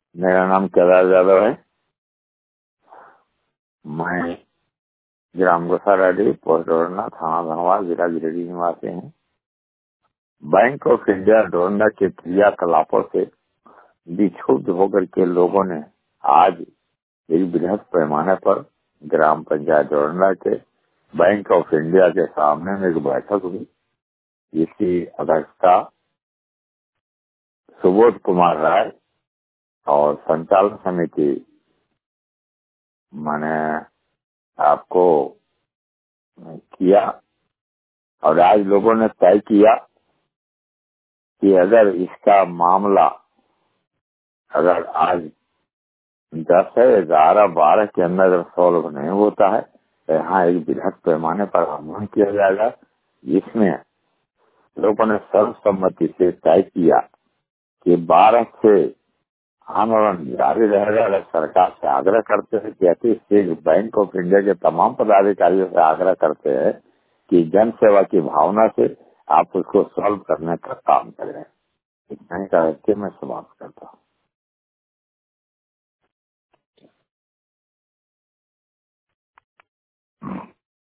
मेरा नाम कैलाश यादव है। मैं ग्राम गोसारेड्डी, पोस्ट डोरंडा, थाना धनवाद, जिला गिरिडीह निवासी हूँ। बैंक ऑफ इंडिया डोरंडा के क्रियाकलापों से विक्षुब्ध होकर के लोगों ने आज एक बृहद पैमाने पर ग्राम पंचायत डोरंडा के बैंक ऑफ इंडिया के सामने में एक बैठक हुई, जिसकी अध्यक्षता सुबोध कुमार राय और संचालन समिति मैंने आपको किया। और आज लोगों ने तय किया कि अगर इसका मामला अगर आज 10 है 11 12 के अंदर अगर सॉल्व नहीं होता है तो यहाँ एक बृहद पैमाने पर आंदोलन किया जाएगा, जिसमें लोगों ने सर्वसम्मति से तय किया कि 12 से आंदोलन जारी रहेगा। अगर सरकार से आग्रह करते हैं कि अति बैंक ऑफ इंडिया के तमाम पदाधिकारियों से आग्रह करते हैं कि जन सेवा की भावना से आप उसको सॉल्व करने का काम करें। इतना ही कह के मैं समाप्त करता हूँ।